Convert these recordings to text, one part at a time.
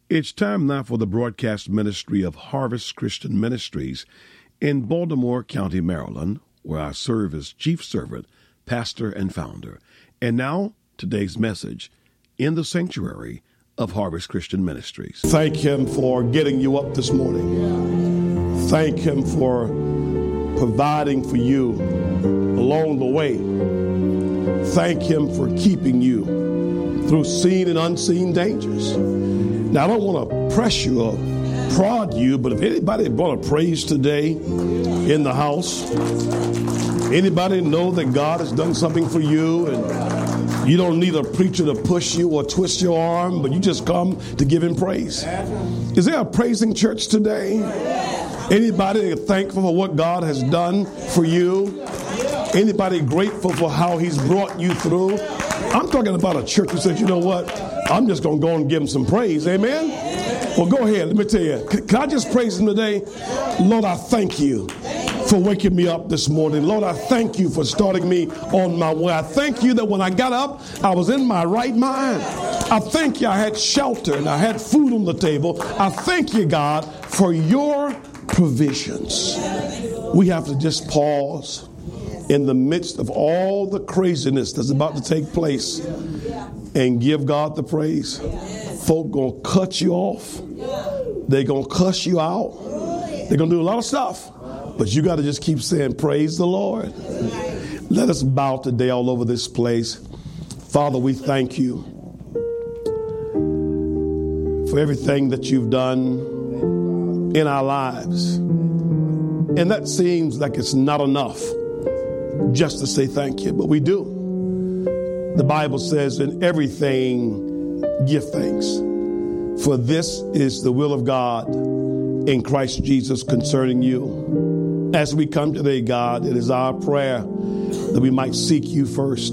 It's time now for the broadcast ministry of Harvest Christian Ministries in Baltimore County, Maryland, where I serve as chief servant, pastor, and founder. And now, today's message in the sanctuary of Harvest Christian Ministries. Thank Him for getting you up this morning. Thank Him for providing for you along the way. Thank Him for keeping you through seen and unseen dangers. Now, I don't want to press you or prod you, but if anybody brought a praise today in the house, anybody know that God has done something for you and you don't need a preacher to push you or twist your arm, but you just come to give Him praise. Is there a praising church today? Anybody thankful for what God has done for you? Anybody grateful for how He's brought you through? I'm talking about a church who said, you know what? I'm just going to go and give Him some praise. Amen? Well, go ahead. Let me tell you. Can I just praise Him today? Lord, I thank you for waking me up this morning. Lord, I thank you for starting me on my way. I thank you that when I got up, I was in my right mind. I thank you I had shelter and I had food on the table. I thank you, God, for your provisions. We have to just pause in the midst of all the craziness that's about to take place and give God the praise. Folk gonna cut you off. They're gonna cuss you out. They're gonna do a lot of stuff. But you got to just keep saying, praise the Lord. Let us bow today all over this place. Father, we thank you for everything that you've done in our lives. And that seems like it's not enough just to say thank you, but we do. The Bible says, in everything, give thanks. For this is the will of God in Christ Jesus concerning you. As we come today, God, it is our prayer that we might seek you first.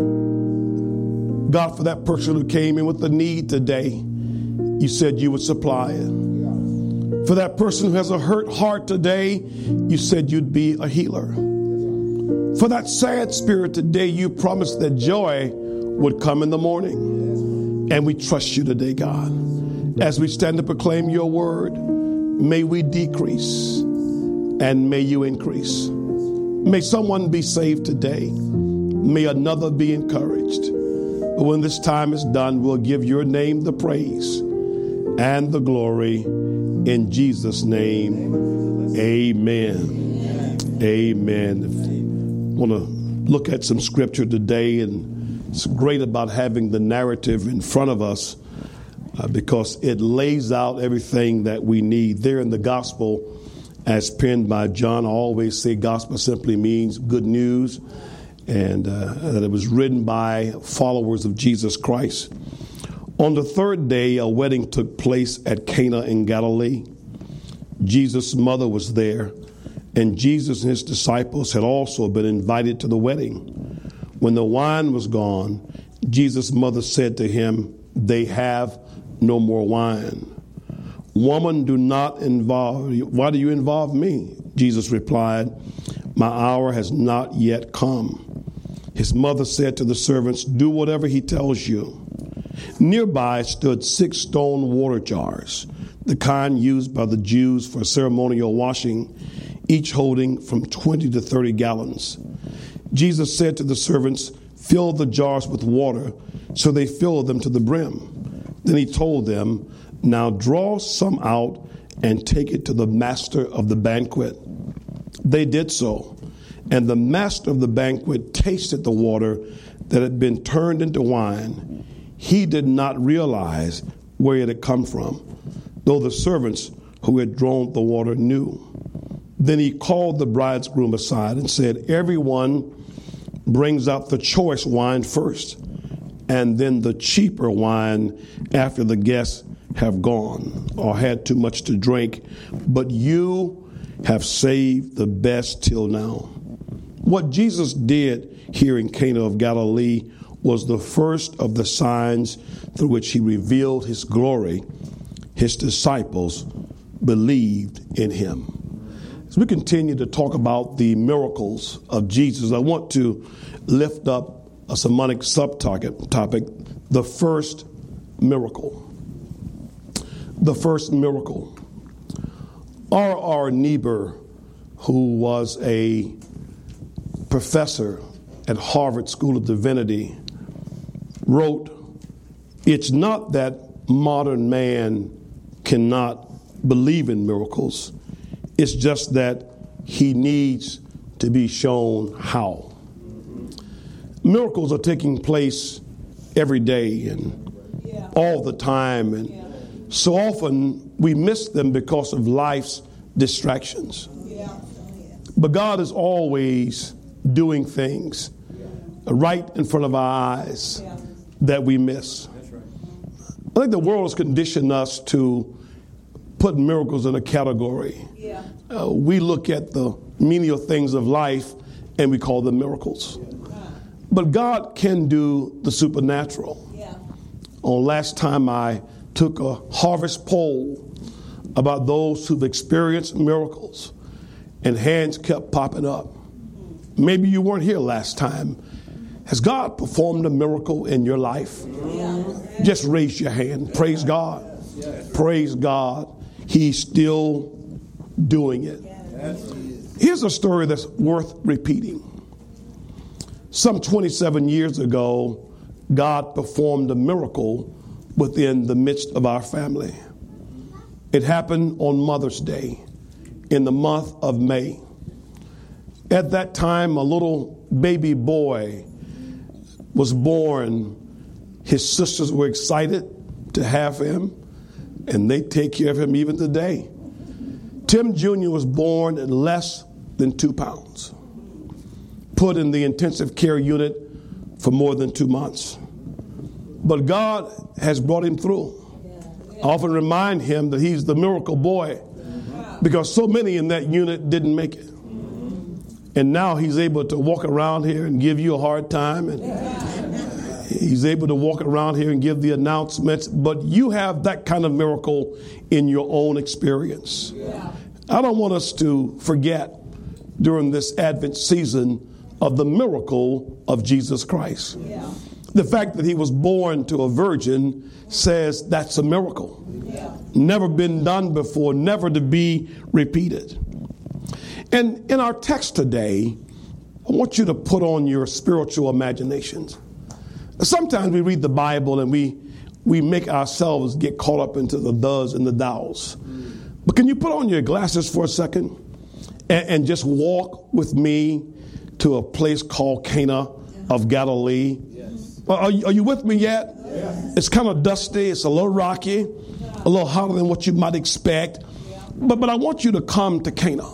God, for that person who came in with the need today, you said you would supply it. For that person who has a hurt heart today, you said you'd be a healer. For that sad spirit today, you promised that joy would come in the morning. And we trust you today, God. As we stand to proclaim your word, may we decrease and may you increase. May someone be saved today. May another be encouraged. But when this time is done, we'll give your name the praise and the glory. In Jesus' name, amen. Amen. I want to look at some scripture today, and it's great about having the narrative in front of us because it lays out everything that we need. There in the gospel, as penned by John, I always say gospel simply means good news, and that it was written by followers of Jesus Christ. On the third day, a wedding took place at Cana in Galilee. Jesus' mother was there, and Jesus and his disciples had also been invited to the wedding. When the wine was gone, Jesus' mother said to him, "They have no more wine." "Woman, why do you involve me?" Jesus replied, "My hour has not yet come." His mother said to the servants, "Do whatever he tells you." Nearby stood 6 stone water jars, the kind used by the Jews for ceremonial washing, each holding from 20 to 30 gallons. Jesus said to the servants, "Fill the jars with water." So they filled them to the brim. Then he told them, "Now draw some out and take it to the master of the banquet." They did so, and the master of the banquet tasted the water that had been turned into wine. He did not realize where it had come from, though the servants who had drawn the water knew. Then he called the bridegroom aside and said, "Everyone brings out the choice wine first, and then the cheaper wine after the guests have gone or had too much to drink, but you have saved the best till now." What Jesus did here in Cana of Galilee was the first of the signs through which he revealed his glory. His disciples believed in him. As we continue to talk about the miracles of Jesus, I want to lift up a sermonic subtopic, the first miracle. the first miracle. R.R. Niebuhr, who was a professor at Harvard School of Divinity, wrote, "It's not that modern man cannot believe in miracles. It's just that he needs to be shown how." Miracles are taking place every day and all the time, and so often we miss them because of life's distractions. But God is always doing things right in front of our eyes that we miss. I think the world has conditioned us to put miracles in a category. We look at the menial things of life and we call them miracles. But God can do the supernatural. Last time I took a harvest poll about those who've experienced miracles, and hands kept popping up. Maybe you weren't here last time. Has God performed a miracle in your life? Just raise your hand. Praise God. Praise God. He's still doing it. Here's a story that's worth repeating. Some 27 years ago, God performed a miracle within the midst of our family. It happened on Mother's Day in the month of May. At that time, a little baby boy was born. His sisters were excited to have him, and they take care of him even today. Tim Jr. was born at less than 2 pounds, put in the intensive care unit for more than 2 months. But God has brought him through. I often remind him that he's the miracle boy because so many in that unit didn't make it. And now he's able to walk around here and give you a hard time, and he's able to walk around here and give the announcements, but you have that kind of miracle in your own experience. I don't want us to forget during this Advent season of the miracle of Jesus Christ. The fact that he was born to a virgin says that's a miracle. Never been done before, never to be repeated. And in our text today, I want you to put on your spiritual imaginations. Sometimes we read the Bible and we make ourselves get caught up into the does and the thous. But can you put on your glasses for a second and just walk with me to a place called Cana of Galilee? Are you with me yet? It's kind of dusty. It's a little rocky, a little hotter than what you might expect. But I want you to come to Cana.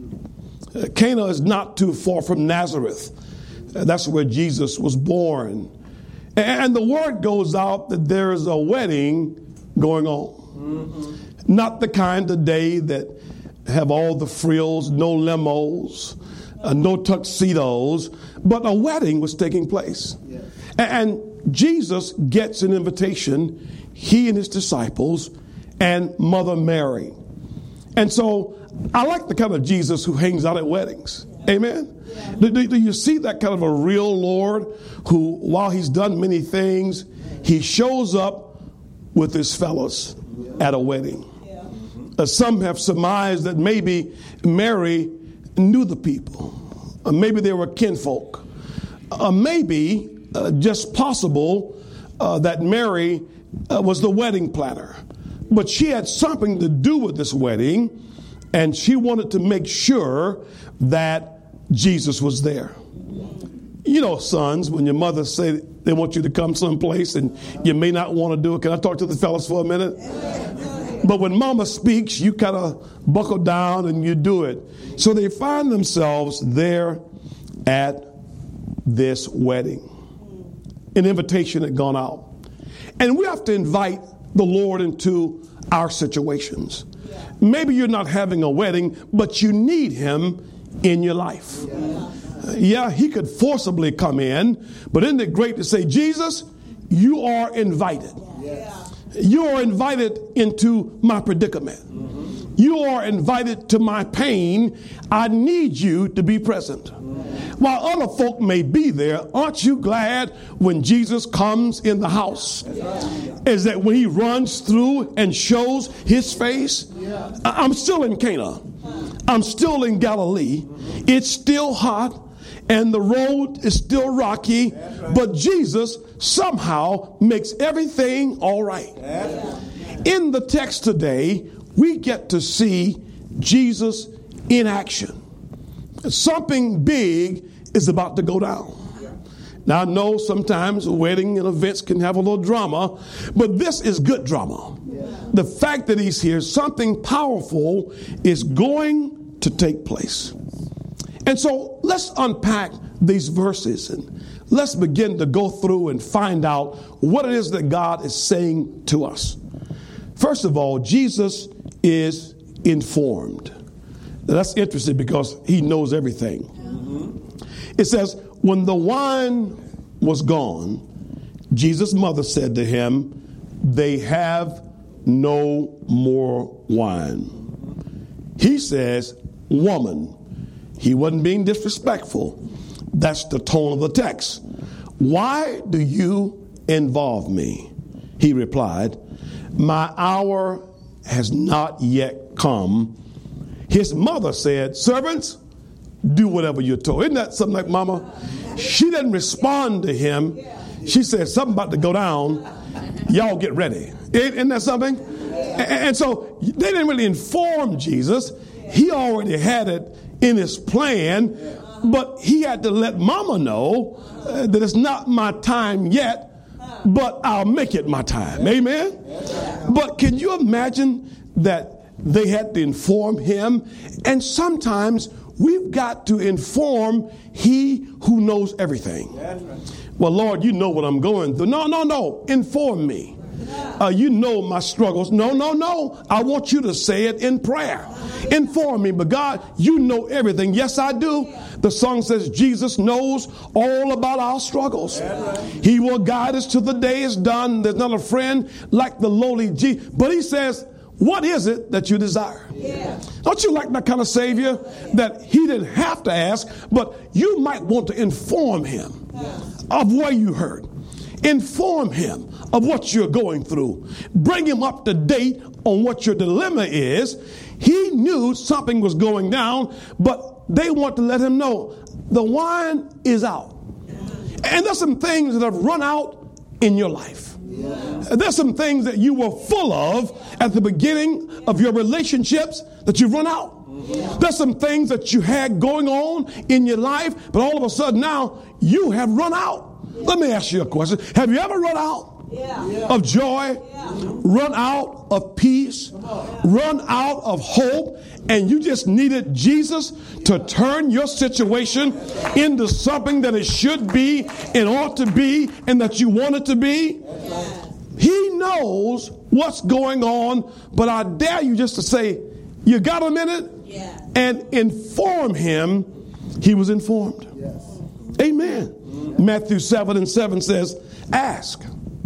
Cana is not too far from Nazareth. That's where Jesus was born. And the word goes out that there is a wedding going on. Not the kind of day that have all the frills, no limos, no tuxedos, but a wedding was taking place. And Jesus gets an invitation, he and his disciples and Mother Mary. And so I like the kind of Jesus who hangs out at weddings. Amen. Do you see that kind of a real Lord who, while he's done many things, he shows up with his fellows at a wedding? Some have surmised that maybe Mary knew the people. Maybe they were kinfolk. Maybe just possible that Mary was the wedding planner. But she had something to do with this wedding, and she wanted to make sure that Jesus was there. You know, sons, when your mother say they want you to come someplace and you may not want to do it. Can I talk to the fellas for a minute? But when mama speaks, you kind of buckle down and you do it. So they find themselves there at this wedding. An invitation had gone out. And we have to invite the Lord into our situations. Maybe you're not having a wedding, but you need him in your life. Yeah, he could forcibly come in, but isn't it great to say, Jesus, you are invited. You are invited into my predicament. You are invited to my pain. I need you to be present. While other folk may be there, aren't you glad when Jesus comes in the house? Is that when he runs through and shows his face? I'm still in Cana. I'm still in Galilee. It's still hot and the road is still rocky, but Jesus somehow makes everything all right. In the text today, we get to see Jesus in action. Something big is about to go down. Now, I know sometimes wedding and events can have a little drama, but this is good drama. The fact that he's here, something powerful is going to take place. And so let's unpack these verses and let's begin to go through and find out what it is that God is saying to us. First of all, Jesus is informed. Now, that's interesting because he knows everything. It says, when the wine was gone, Jesus' mother said to him, they have no more wine. He says, woman. He wasn't being disrespectful. That's the tone of the text. Why do you involve me? He replied, my hour has not yet come. His mother said, servants, do whatever you're told. Isn't that something like mama? She didn't respond to him. She said, something about to go down. Y'all get ready. Isn't that something? And so they didn't really inform Jesus. He already had it in his plan, but he had to let mama know that it's not my time yet, but I'll make it my time. Amen? But can you imagine that they had to inform him? And sometimes we've got to inform he who knows everything. Well, Lord, you know what I'm going through. No. Inform me. You know my struggles. No. I want you to say it in prayer. Inform me. But God, you know everything. Yes, I do. The song says Jesus knows all about our struggles. He will guide us till the day is done. There's not a friend like the lowly Jesus. But he says, what is it that you desire? Don't you like that kind of Savior that he didn't have to ask, but you might want to inform him of where you hurt. Inform him of what you're going through. Bring him up to date on what your dilemma is. He knew something was going down, but they want to let him know the wine is out. And there's some things that have run out in your life. There's some things that you were full of at the beginning of your relationships that you've run out. There's some things that you had going on in your life, but all of a sudden now you have run out. Let me ask you a question. Have you ever run out of joy, run out of peace, run out of hope, and you just needed Jesus to turn your situation into something that it should be and ought to be and that you want it to be? He knows what's going on, but I dare you just to say, you got a minute? And inform him. He was informed. Amen. Matthew 7:7 says, ask,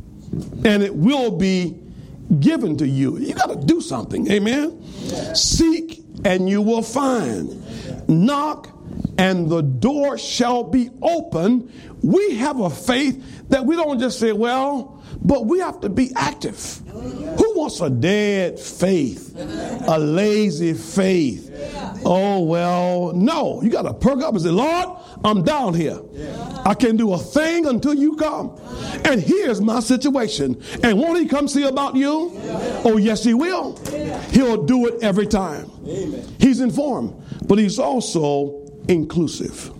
and it will be given to you. You got to do something. Amen. Seek, and you will find. Knock, and the door shall be open. We have a faith that we don't just say, well, but we have to be active. Who wants a dead faith? A lazy faith? Oh, well, no. You got to perk up and say, Lord, I'm down here. I can't do a thing until you come. And here's my situation. And won't he come see about you? Oh, yes, he will. He'll do it every time. He's informed, but he's also inclusive.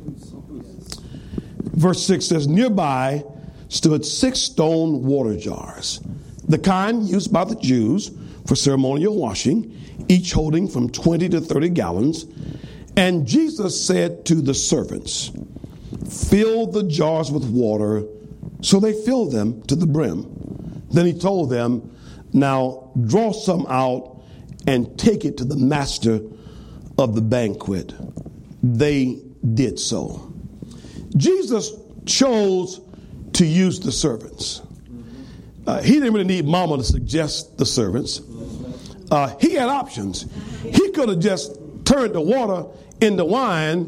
Verse 6 says, nearby stood 6 stone water jars, the kind used by the Jews for ceremonial washing, each holding from 20 to 30 gallons. And Jesus said to the servants, fill the jars with water. So they filled them to the brim. Then he told them, now draw some out and take it to the master of the banquet. They did so. Jesus chose to use the servants. He didn't really need mama to suggest the servants. He had options. He could have just turned the water into wine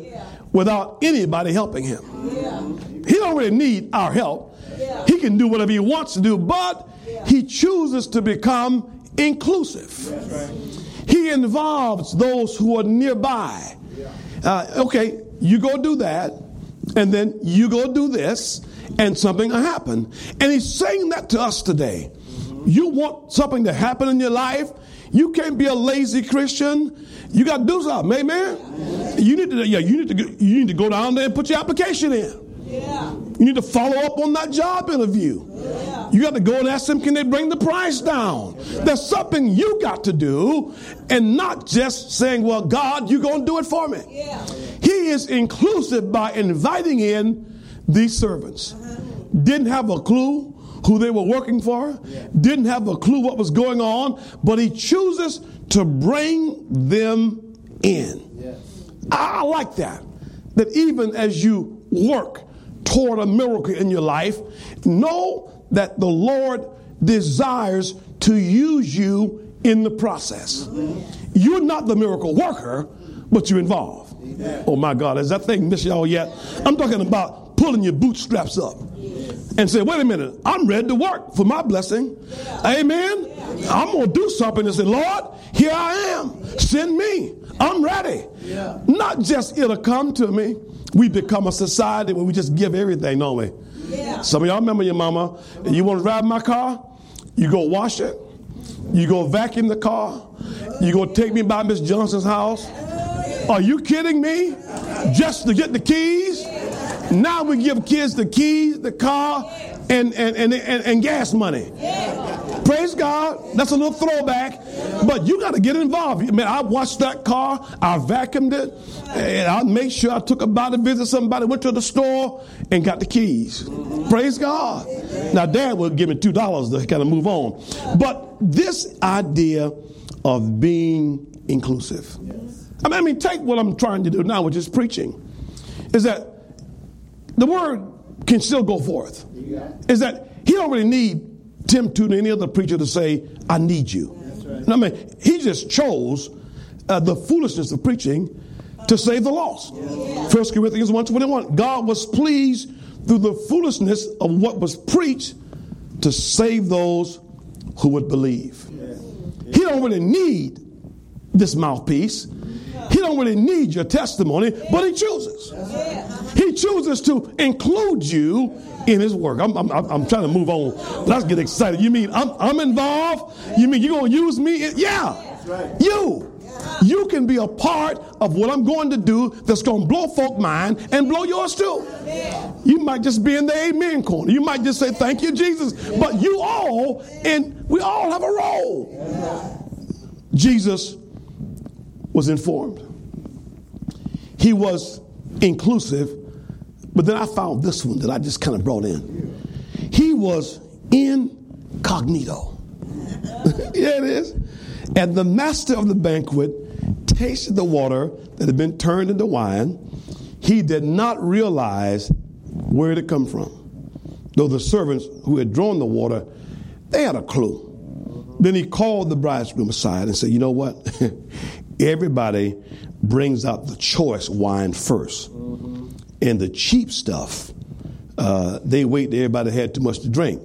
without anybody helping him. He don't really need our help. He can do whatever he wants to do, but he chooses to become inclusive. He involves those who are nearby. Okay, you go do that, and then you go do this, and something will happen. And he's saying that to us today. You want something to happen in your life? You can't be a lazy Christian. You got to do something, amen? You need to go down there and put your application in. You need to follow up on that job interview. You got to go and ask them, can they bring the price down? There's something you got to do, and not just saying, well, God, you're going to do it for me. He is inclusive by inviting in these servants. Didn't have a clue who they were working for, didn't have a clue what was going on, but he chooses to bring them in. I like that even as you work toward a miracle in your life, know that the Lord desires to use you in the process. You're not the miracle worker, but you're involved. Oh my God, has that thing missed y'all yet? I'm talking about pulling your bootstraps up and say, wait a minute, I'm ready to work for my blessing. Amen. I'm going to do something and say, Lord, here I am. Send me. I'm ready. Not just it'll come to me. We become a society where we just give everything, don't we? Some of y'all remember your mama. You want to drive my car? You go wash it. You go vacuum the car. You go take me by Miss Johnson's house. Are you kidding me? Just to get the keys? Now we give kids the keys, the car, and gas money. Praise God. That's a little throwback. But you got to get involved. Man, I washed that car. I vacuumed it. And I made sure I took about to visit somebody, went to the store, and got the keys. Praise God. Now, Dad would give me $2 to kind of move on. But this idea of being inclusive. I mean, take what I'm trying to do now, which is preaching, is that the word can still go forth. Is that he don't really need Tim Tootin, any other preacher, to say, I need you. I mean, he just chose the foolishness of preaching to save the lost. 1 Corinthians 1:21. God was pleased through the foolishness of what was preached to save those who would believe. He don't really need this mouthpiece. He don't really need your testimony, but he chooses. He chooses to include you in his work. I'm trying to move on. Let's get excited. You mean I'm involved? You mean you're going to use me? Yeah. You can be a part of what I'm going to do that's going to blow folk mind and blow yours too. You might just be in the amen corner. You might just say, thank you, Jesus. But we all have a role. Jesus was informed. He was inclusive. But then I found this one that I just kind of brought in. He was incognito. Yeah, it is. And the master of the banquet tasted the water that had been turned into wine. He did not realize where it had come from. Though the servants who had drawn the water, they had a clue. Then he called the bridegroom aside and said, you know what? Everybody brings out the choice wine first. And the cheap stuff, they wait till everybody had too much to drink.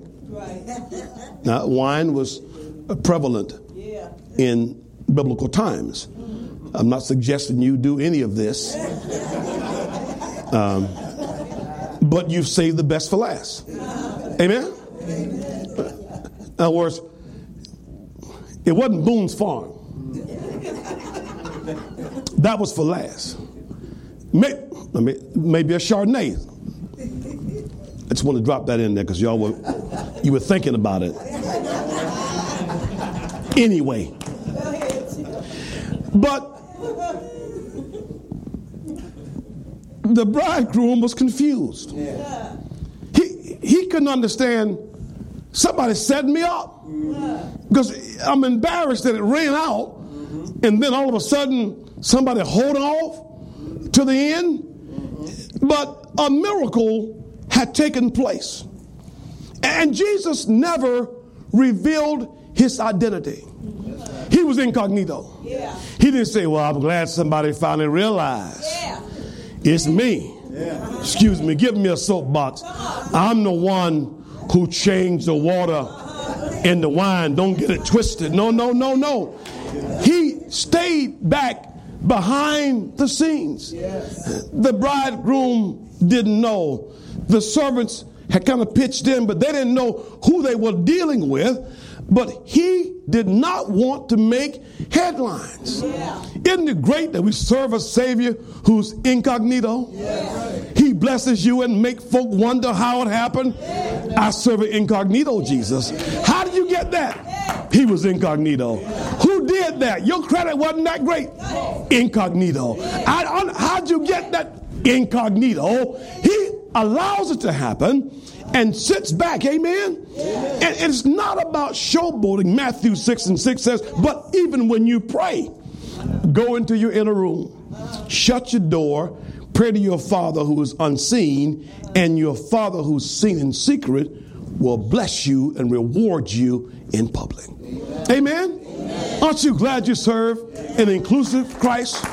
Now, wine was prevalent in biblical times. I'm not suggesting you do any of this. But you've saved the best for last. Amen? In other words, it wasn't Boone's Farm. That was for last. Maybe a Chardonnay. I just want to drop that in there because you were thinking about it. Anyway. But the bridegroom was confused. He couldn't understand. Somebody set me up because I'm embarrassed that it ran out, and then all of a sudden somebody hold off to the end. But a miracle had taken place, and Jesus never revealed his identity. He was incognito. He didn't say, well, I'm glad somebody finally realized. It's me. Excuse me, give me a soapbox. I'm the one who changed the water into wine. Don't get it twisted. No. He stayed back behind the scenes. The bridegroom didn't know. The servants had kind of pitched in, but they didn't know who they were dealing with. But he did not want to make headlines. Isn't it great that we serve a Savior who's incognito? He blesses you and make folk wonder how it happened. I serve an incognito Jesus. How did you get that? He was incognito. Who did that? Your credit wasn't that great. Incognito. How'd you get that? Incognito. He allows it to happen and sits back. Amen? And it's not about showboating. Matthew 6:6 says, but even when you pray, go into your inner room, shut your door, pray to your Father who is unseen, and your Father who's seen in secret will bless you and reward you in public. Amen? Aren't you glad you serve an inclusive Christ,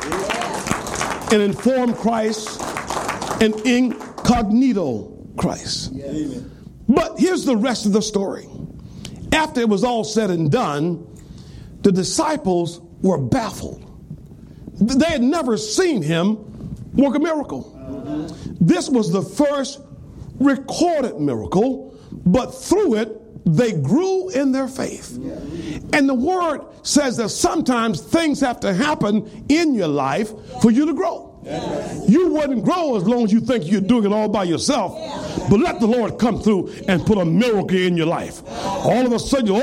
an informed Christ, an incognito Christ? But here's the rest of the story. After it was all said and done, the disciples were baffled. They had never seen him work a miracle. This was the first recorded miracle, but through it, they grew in their faith. And the word says that sometimes things have to happen in your life for you to grow. You wouldn't grow as long as you think you're doing it all by yourself. But let the Lord come through and put a miracle in your life. All of a sudden,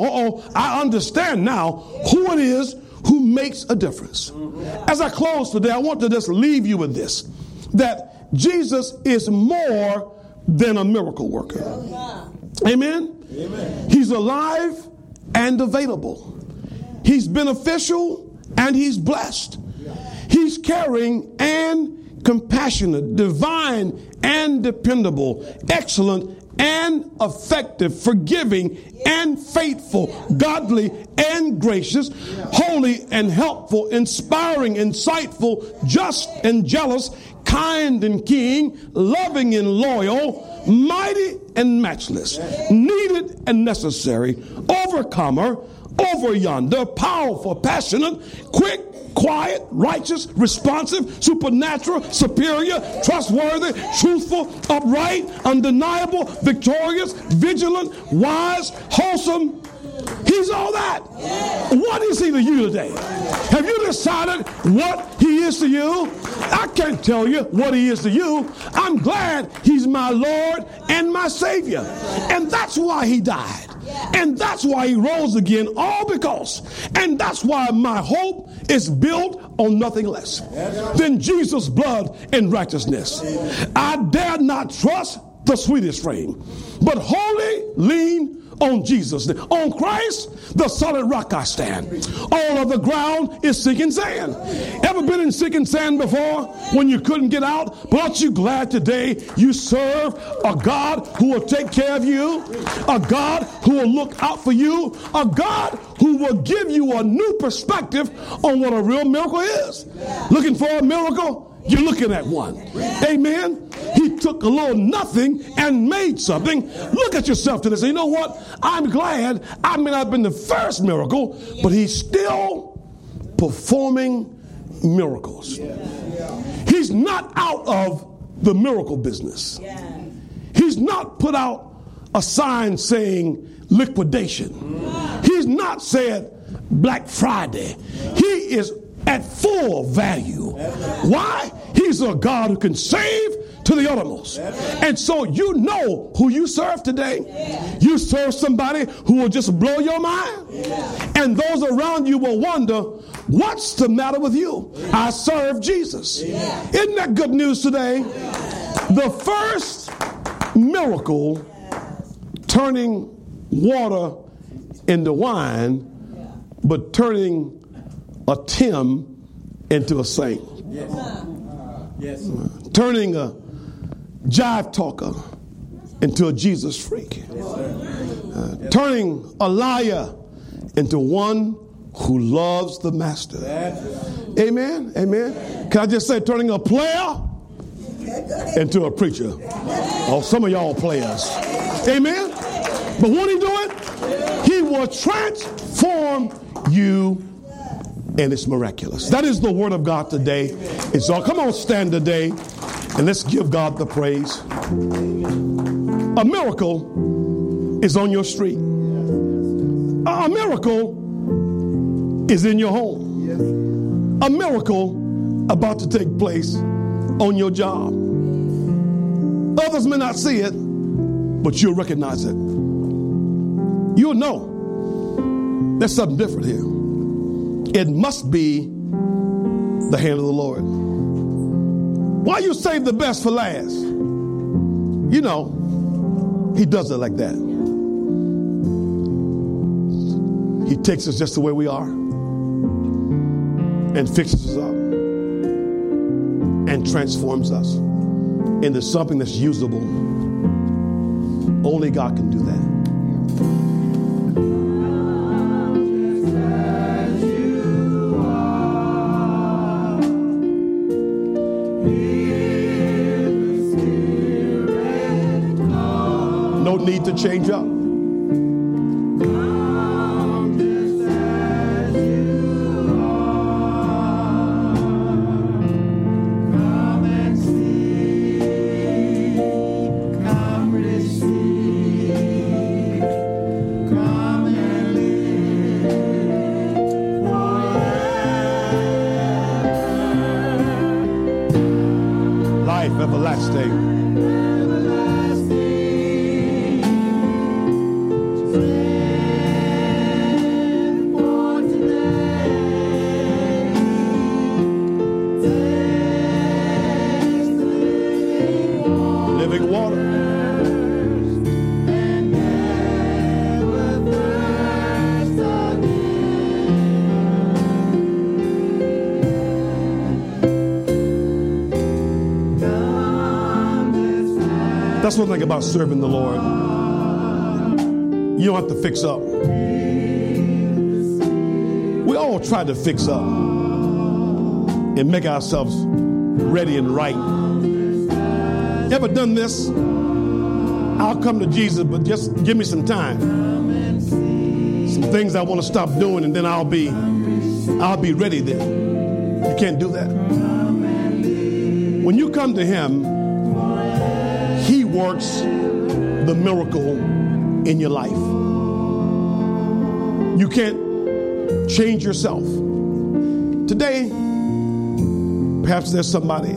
I understand now who it is who makes a difference. As I close today, I want to just leave you with this, that Jesus is more than a miracle worker. Amen? He's alive and available. He's beneficial and he's blessed. He's caring and compassionate, divine and dependable, excellent and effective, forgiving and faithful, godly and gracious, holy and helpful, inspiring, insightful, just and jealous, kind and keen, loving and loyal, mighty and matchless, needed and necessary, overcomer, over yonder, powerful, passionate, quick, quiet, righteous, responsive, supernatural, superior, trustworthy, truthful, upright, undeniable, victorious, vigilant, wise, wholesome. He's all that. What is he to you today? Have you decided what he is to you? I can't tell you what he is to you. I'm glad he's my Lord and my Savior. And that's why he died. And that's why he rose again, all because. And that's why my hope is built on nothing less than Jesus' blood and righteousness. I dare not trust the sweetest frame, but wholly lean on Jesus. On Christ, the solid rock I stand. All of the ground is sinking sand. Ever been in sinking sand before when you couldn't get out? But aren't you glad today you serve a God who will take care of you, a God who will look out for you, a God who will give you a new perspective on what a real miracle is? Looking for a miracle? You're looking at one. Amen. He took a little nothing and made something. Look at yourself today. Say, you know what? I'm glad I may not have been the first miracle, but he's still performing miracles. He's not out of the miracle business. He's not put out a sign saying liquidation. He's not said Black Friday. He is at full value. Why? He's a God who can save to the uttermost. And so you know who you serve today. You serve somebody who will just blow your mind. And those around you will wonder, what's the matter with you? I serve Jesus. Isn't that good news today? The first miracle, turning water into wine, but turning a Tim into a saint. Turning a jive talker into a Jesus freak. Turning a liar into one who loves the master. Amen. Amen. Can I just say, turning a player into a preacher. Oh, some of y'all players. Amen. But won't he do it? He will transform you, and it's miraculous. That is the word of God today. It's all. Come on, stand today, and let's give God the praise. A miracle is on your street. A miracle is in your home. A miracle about to take place on your job. Others may not see it, but you'll recognize it. You'll know there's something different here. It must be the hand of the Lord. Why you save the best for last? You know, he does it like that. He takes us just the way we are and fixes us up and transforms us into something that's usable. Only God can do that. No need to change up. Everlasting. Living water. That's one thing about serving the Lord. You don't have to fix up. We all try to fix up and make ourselves ready and right. Ever done this? I'll come to Jesus, but just give me some time. Some things I want to stop doing, and then I'll be ready then. You can't do that. When you come to him, he works the miracle in your life. You can't change yourself. Today, perhaps there's somebody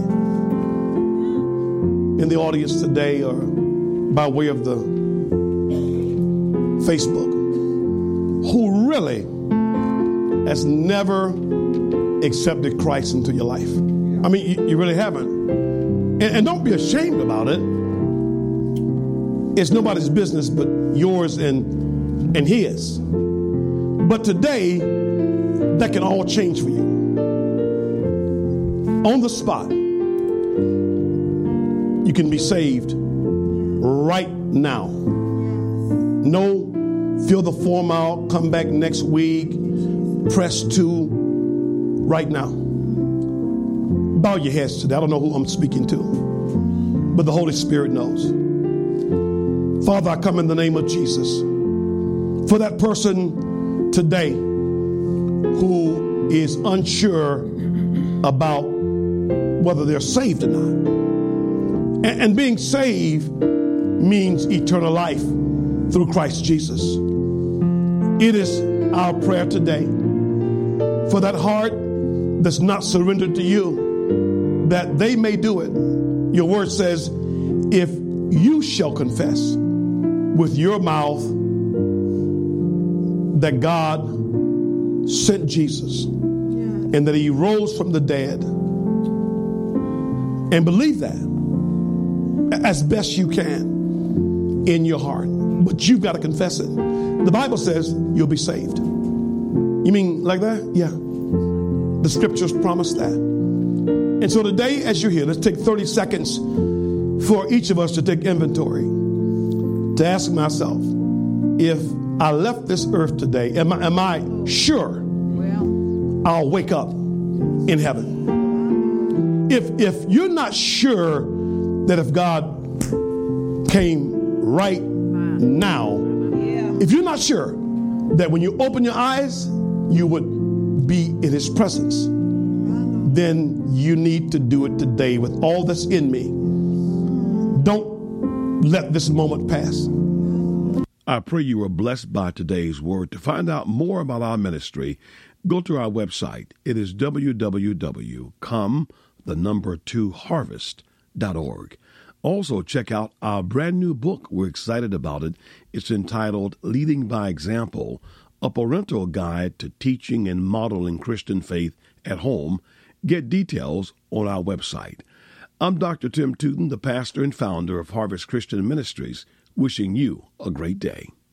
in the audience today or by way of the Facebook who really has never accepted Christ into your life. I mean, you really haven't. And don't be ashamed about it. It's nobody's business but yours and his. But today, that can all change for you. On the spot, you can be saved right now. No, fill the form out, come back next week, press 2, right now. Bow your heads today. I don't know who I'm speaking to, but the Holy Spirit knows. Father, I come in the name of Jesus for that person today who is unsure about whether they're saved or not. And being saved means eternal life through Christ Jesus. It is our prayer today for that heart that's not surrendered to you, that they may do it. Your word says, if you shall confess with your mouth that God sent Jesus and that he rose from the dead, and believe that as best you can in your heart, but you've got to confess it. The Bible says you'll be saved. You mean like that? Yeah. The scriptures promise that. And so today, as you're here, let's take 30 seconds for each of us to take inventory, to ask myself, if I left this earth today, am I sure I'll wake up in heaven? if you're not sure that if God came right now, if you're not sure that when you open your eyes, you would be in his presence, then you need to do it today with all that's in me. Don't let this moment pass. I pray you were blessed by today's word. To find out more about our ministry, go to our website. It is www.come2harvest.org. Also, check out our brand new book. We're excited about it. It's entitled Leading by Example, a parental guide to teaching and modeling Christian faith at home. Get details on our website. I'm Dr. Tim Tootin, the pastor and founder of Harvest Christian Ministries, wishing you a great day.